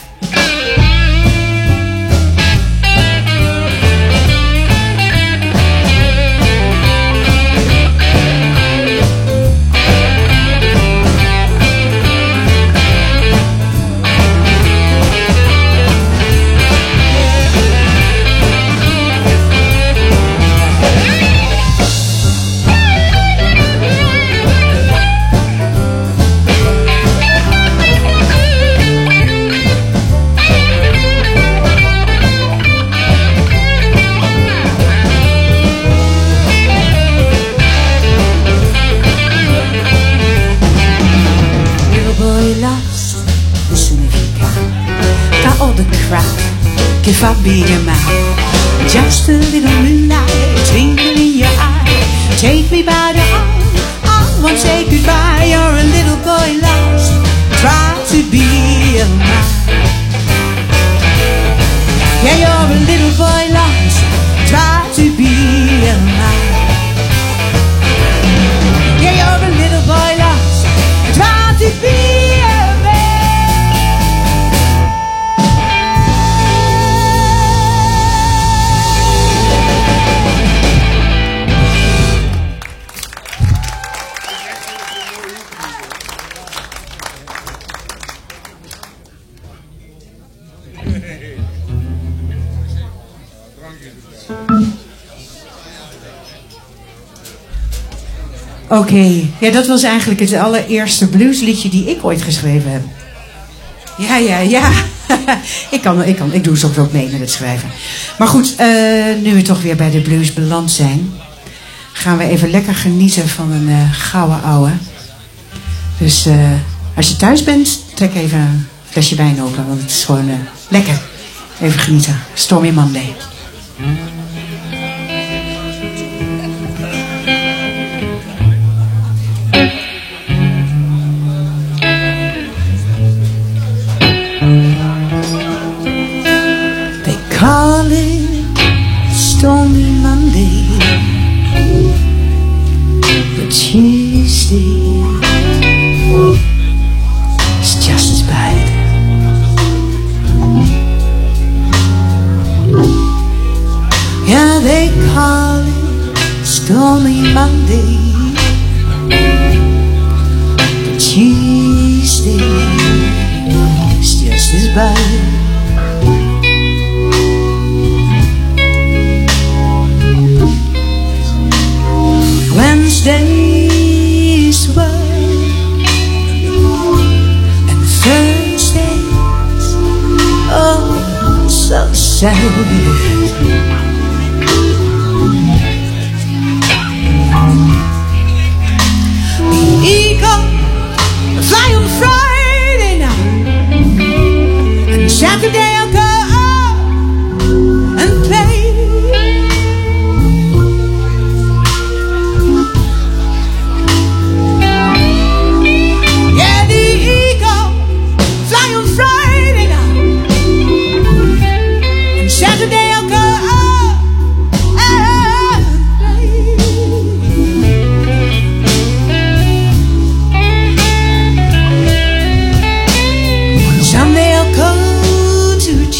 If I be a man, just a little moonlight, twinkle in your eye. Take me by the arm, I won't say goodbye. You're a little boy lost, try to be a man. Yeah, you're a little boy lost, try to be a man. Yeah, you're a little boy lost, try to be a man. Oké, okay. Ja, dat was eigenlijk het allereerste bluesliedje die ik ooit geschreven heb. Ja, ja, ja.
ik, kan, ik, kan, ik doe soms ook mee met het schrijven. Maar goed, uh, nu we toch weer bij de blues beland zijn, gaan we even lekker genieten van een uh, gouden ouwe. Dus uh, als je thuis bent, trek even een flesje wijn open, want het is gewoon uh, lekker. Even genieten. Stormy Monday. They call it Stormy Monday, but Tuesday is just as bad. Yeah, they call it Stormy Monday, but Tuesday is just as bad. Wednesday's work and Thursdays, oh, so sad. The eagle fly on Friday night, and Saturday I'll go and play. Yeah, the eagle fly on Friday night, and Saturday I'll go. Someday I'll go to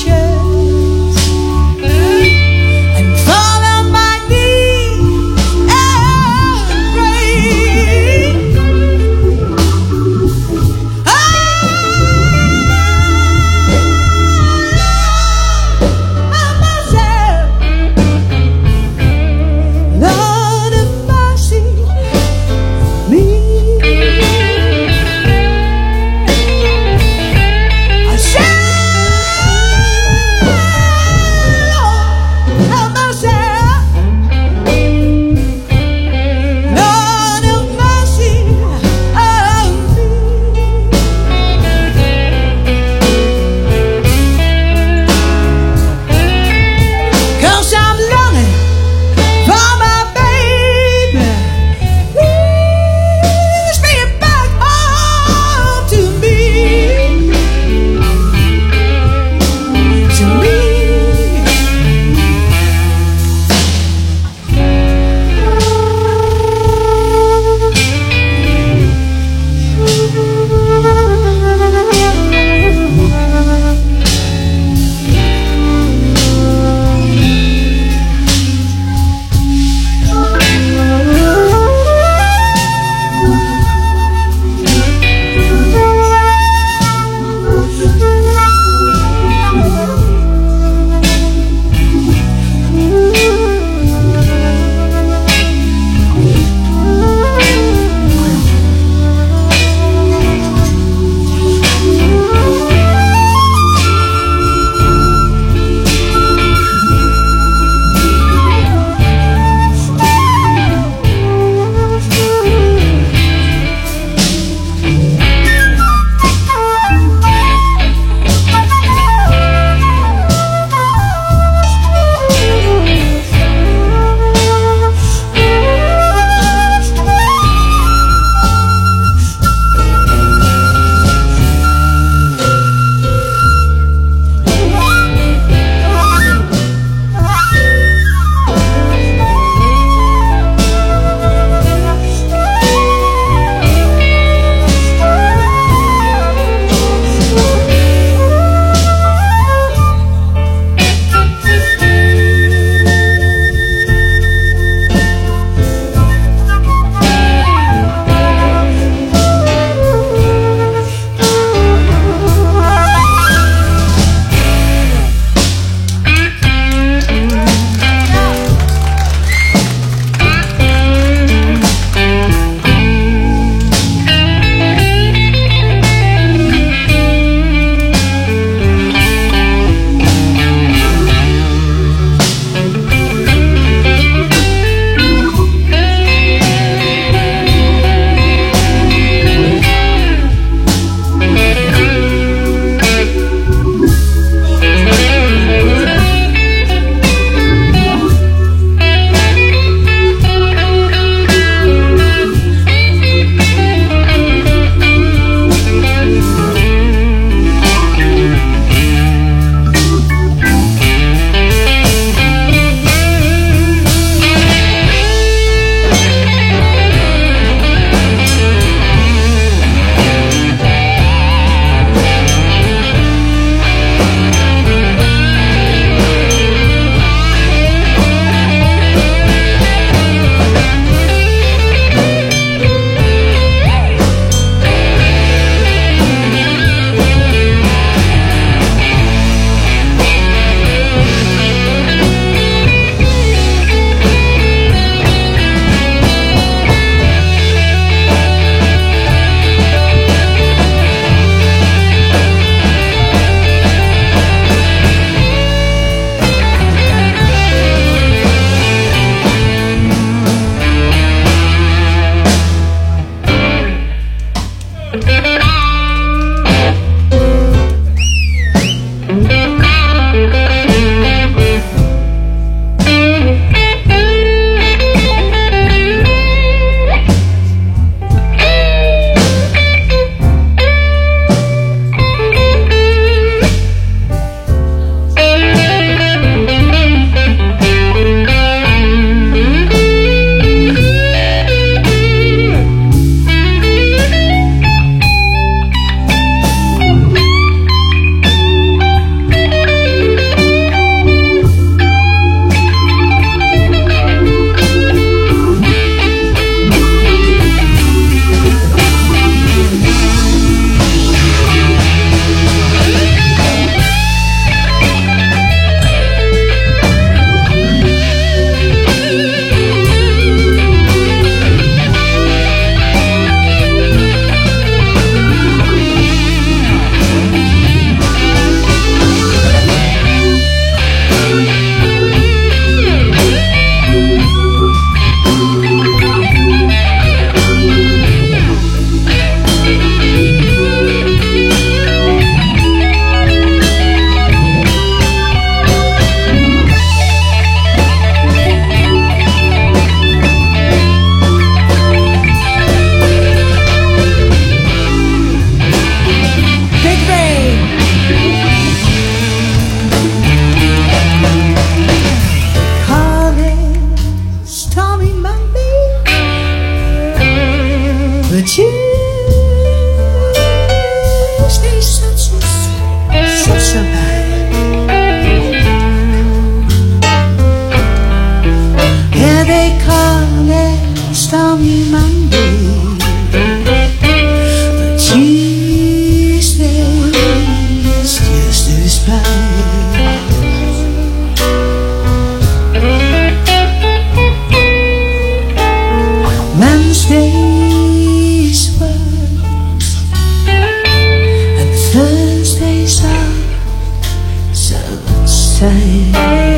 sad,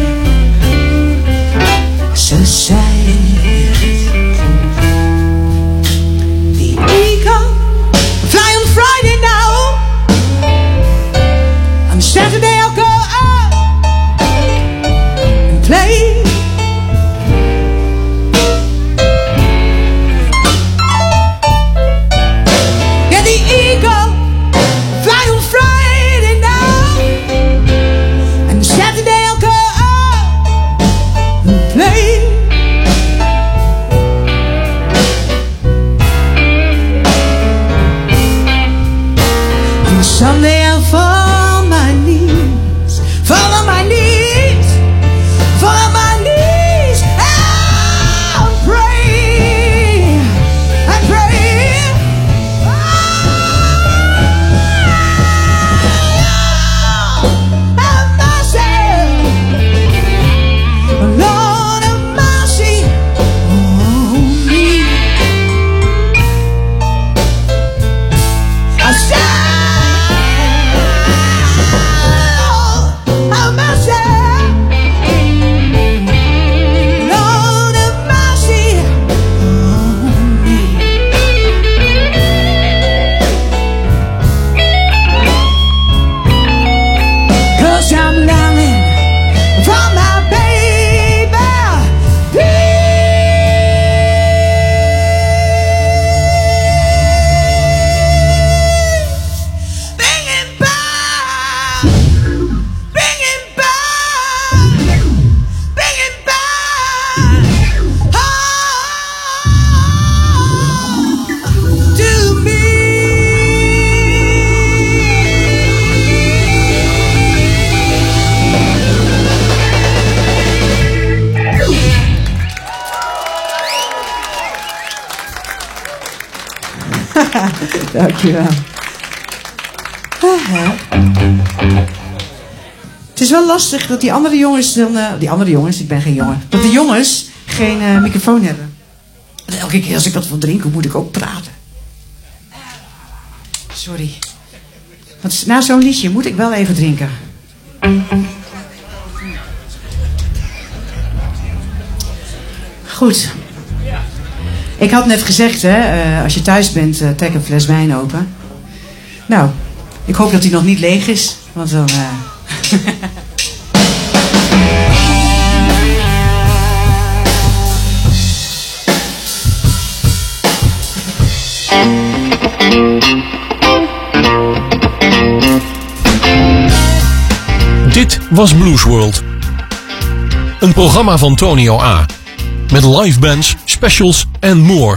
so sad. The eagle fly on Friday now. On Saturday I'll go out and play. Someday I'll fall on my knees, fall on my knees, fall on my knees, and pray, and pray. Oh, have mercy, Lord have mercy on me. I said. Dankjewel. Het is wel lastig dat die andere jongens dan... Uh, die andere jongens, ik ben geen jongen. Dat de jongens geen uh, microfoon hebben. En elke keer als ik wat wil drinken, moet ik ook praten. Sorry. Want na zo'n liedje moet ik wel even drinken. Goed. Ik had net gezegd, hè, uh, als je thuis bent, uh, trek een fles wijn open. Nou, ik hoop dat die nog niet leeg is, want dan... Uh...
Dit was Blues World. Een programma van Tonio A. Met live bands, specials en more.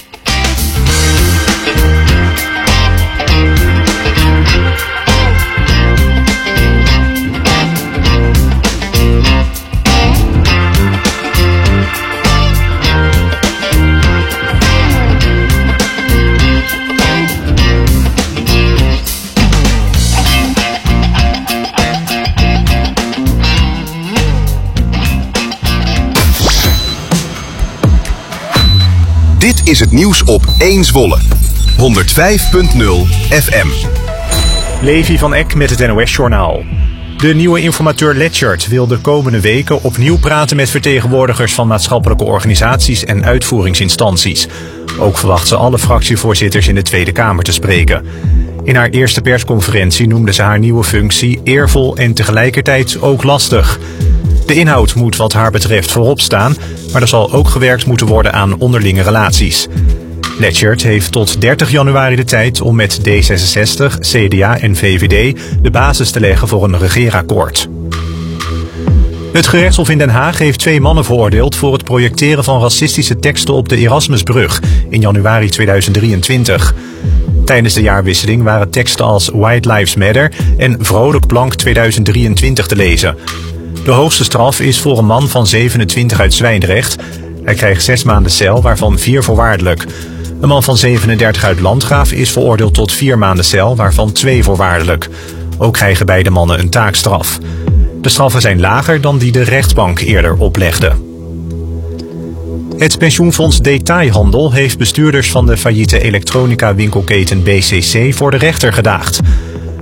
Dit is het nieuws op één Zwolle. honderd vijf punt nul F M.
Levi van Eck met het N O S-journaal. De nieuwe informateur Letchert wil de komende weken opnieuw praten met vertegenwoordigers van maatschappelijke organisaties en uitvoeringsinstanties. Ook verwacht ze alle fractievoorzitters in de Tweede Kamer te spreken. In haar eerste persconferentie noemde ze haar nieuwe functie eervol en tegelijkertijd ook lastig. De inhoud moet wat haar betreft voorop staan, maar er zal ook gewerkt moeten worden aan onderlinge relaties. Letchert heeft tot dertig januari de tijd om met D zesenzestig, C D A en V V D de basis te leggen voor een regeerakkoord. Het gerechtshof in Den Haag heeft twee mannen veroordeeld voor het projecteren van racistische teksten op de Erasmusbrug in januari tweeduizend drieëntwintig. Tijdens de jaarwisseling waren teksten als White Lives Matter en Vrolijk Blank tweeduizend drieëntwintig te lezen. De hoogste straf is voor een man van zevenentwintig uit Zwijndrecht. Hij krijgt zes maanden cel, waarvan vier voorwaardelijk. Een man van zevenendertig uit Landgraaf is veroordeeld tot vier maanden cel, waarvan twee voorwaardelijk. Ook krijgen beide mannen een taakstraf. De straffen zijn lager dan die de rechtbank eerder oplegde. Het pensioenfonds Detailhandel heeft bestuurders van de failliete elektronica winkelketen B C C voor de rechter gedaagd.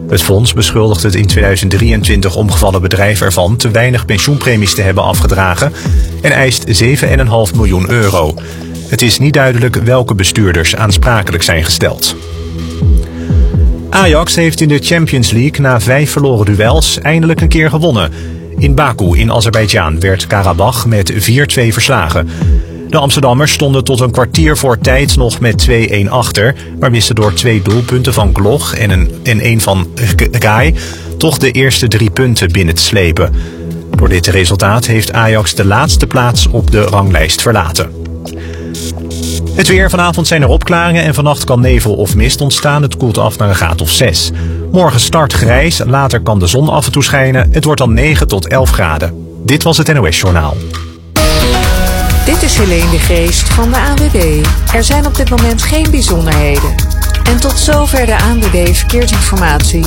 Het fonds beschuldigt het in tweeduizend drieëntwintig omgevallen bedrijf ervan te weinig pensioenpremies te hebben afgedragen en eist zeven komma vijf miljoen euro. Het is niet duidelijk welke bestuurders aansprakelijk zijn gesteld. Ajax heeft in de Champions League na vijf verloren duels eindelijk een keer gewonnen. In Baku in Azerbeidzjan werd Karabach met vier-twee verslagen. De Amsterdammers stonden tot een kwartier voor tijd nog met twee-een achter, maar wisten door twee doelpunten van Gloch en een, en een van Gai toch de eerste drie punten binnen te slepen. Door dit resultaat heeft Ajax de laatste plaats op de ranglijst verlaten. Het weer. Vanavond zijn er opklaringen en vannacht kan nevel of mist ontstaan. Het koelt af naar een graad of zes. Morgen start grijs, later kan de zon af en toe schijnen. Het wordt dan negen tot elf graden. Dit was het N O S Journaal.
Dit is Helene de Geest van de A N W B. Er zijn op dit moment geen bijzonderheden. En tot zover de A N W B Verkeersinformatie.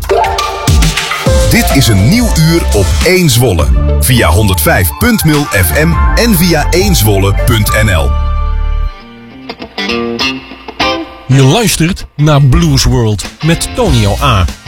Dit is een nieuw uur op één Zwolle. Via honderdvijf punt nul F M en via één zwolle punt n l.
Je luistert naar Blues World met Tonio A.